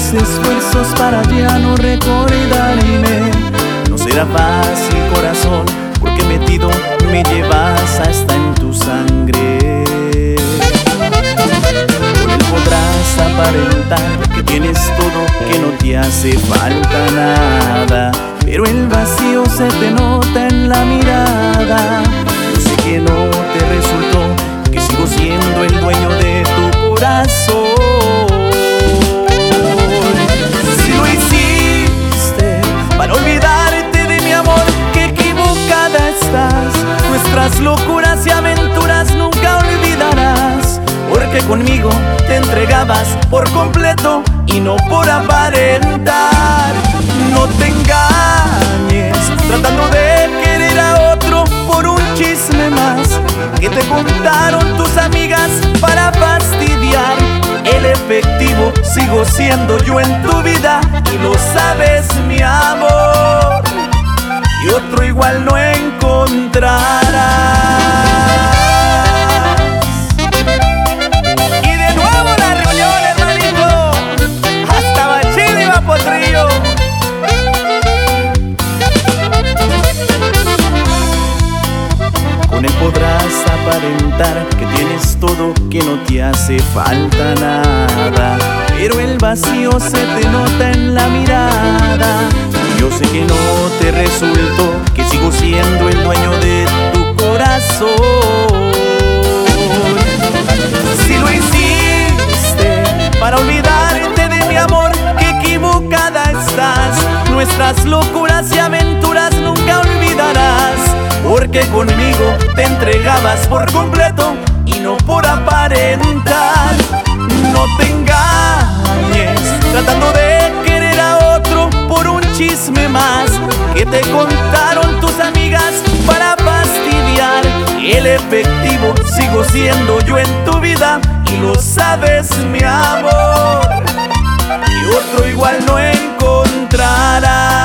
mis esfuerzos para ya no recordarme. No será fácil, corazón, porque metido me llevas hasta en tu sangre. Con él podrás aparentar que tienes todo, que no te hace falta nada, pero el vacío se te nota en la mirada. Yo sé que no te resultó, que sigo siendo el dueño de tu corazón. Si lo hiciste para olvidarte de mi amor, qué equivocada estás. Nuestras locuras y aventuras nunca olvidarás, porque conmigo te entregabas por completo y no por aparentar. No te engañes tratando de querer a otro por un chisme más que te contaron tus amigas para fastidiar. El efectivo sigo siendo yo en tu vida y lo sabes, mi amor, y otro igual no encontrarás. Y de nuevo la reunión, hermanito, hasta Bachín y Potrillo. Con él podrás aparentar que tienes todo, que no te hace falta nada, pero el vacío se te nota en la mirada. Yo sé que no te resultó, que sigo siendo el dueño de tu corazón. Si lo hiciste para olvidarte de mi amor, qué equivocada estás. Nuestras locuras y aventuras nunca olvidarás, porque conmigo te entregabas por completo y no por aparentar. No te engañes tratando de querer a otro por un chisme más que te contaron tus amigas para fastidiar. El efectivo sigo siendo yo en tu vida y lo sabes, mi amor, y otro igual no encontrarás.